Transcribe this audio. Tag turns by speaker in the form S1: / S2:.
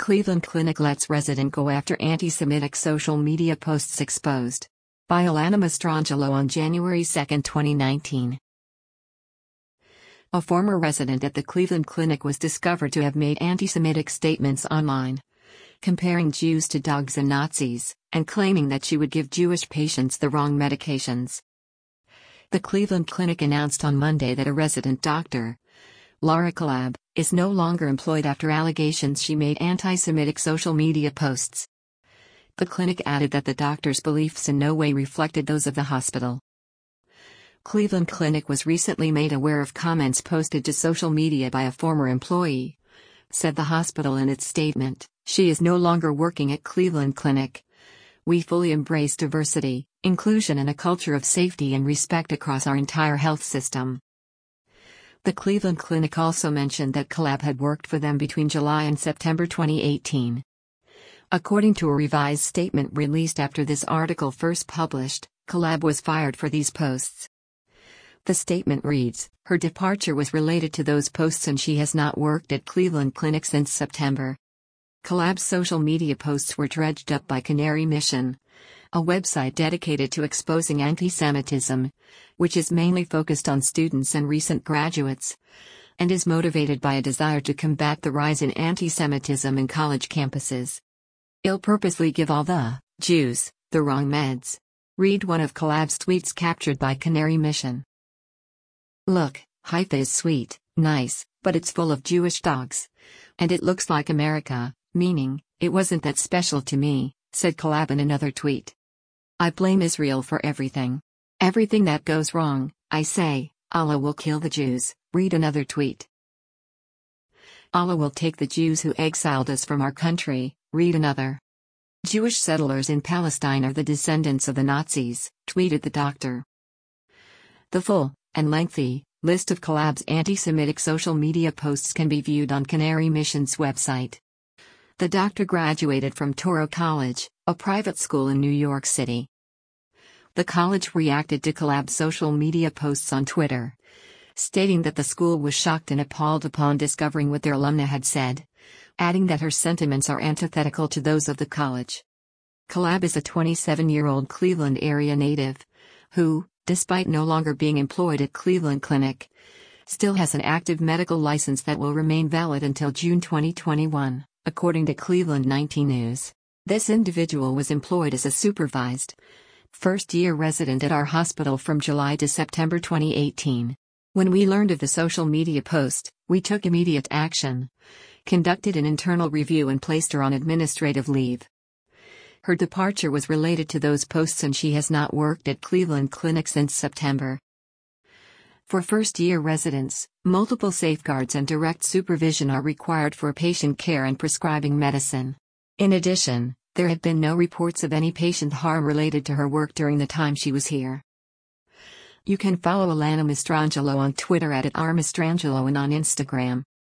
S1: Cleveland Clinic lets resident go after anti-Semitic social media posts exposed. By Alana Mastrangelo on January 2, 2019. A former resident at the Cleveland Clinic was discovered to have made anti-Semitic statements online, comparing Jews to dogs and Nazis, and claiming that she would give Jewish patients the wrong medications. The Cleveland Clinic announced on Monday that a resident doctor, Laura Kalab, is no longer employed after allegations she made anti-Semitic social media posts. The clinic added that the doctor's beliefs in no way reflected those of the hospital. Cleveland Clinic was recently made aware of comments posted to social media by a former employee, said the hospital in its statement. She is no longer working at Cleveland Clinic. We fully embrace diversity, inclusion and a culture of safety and respect across our entire health system. The Cleveland Clinic also mentioned that Kalab had worked for them between July and September 2018. According to a revised statement released after this article first published, Kalab was fired for these posts. The statement reads, her departure was related to those posts and she has not worked at Cleveland Clinic since September. Kalab's social media posts were dredged up by Canary Mission, a website dedicated to exposing anti-Semitism, which is mainly focused on students and recent graduates, and is motivated by a desire to combat the rise in anti-Semitism in college campuses. I'll purposely give all the Jews the wrong meds. Read one of Kalab's tweets captured by Canary Mission. Look, Haifa is sweet, nice, but it's full of Jewish dogs. And it looks like America, meaning, it wasn't that special to me, said Kalab in another tweet. I blame Israel for everything. Everything that goes wrong, I say, Allah will kill the Jews, read another tweet. Allah will take the Jews who exiled us from our country, read another. Jewish settlers in Palestine are the descendants of the Nazis, tweeted the doctor. The full, and lengthy, list of Kalab's anti-Semitic social media posts can be viewed on Canary Mission's website. The doctor graduated from Touro College, a private school in New York City. The college reacted to Kalab's social media posts on Twitter, stating that the school was shocked and appalled upon discovering what their alumna had said, adding that her sentiments are antithetical to those of the college. Kalab is a 27-year-old Cleveland area native, who, despite no longer being employed at Cleveland Clinic, still has an active medical license that will remain valid until June 2021, according to Cleveland 19 News. This individual was employed as a supervised, first-year resident at our hospital from July to September 2018. When we learned of the social media post, we took immediate action, conducted an internal review and placed her on administrative leave. Her departure was related to those posts and she has not worked at Cleveland Clinic since September. For first-year residents, multiple safeguards and direct supervision are required for patient care and prescribing medicine. In addition, there have been no reports of any patient harm related to her work during the time she was here. You can follow Alana Mastrangelo on Twitter @rmastrangelo and on Instagram.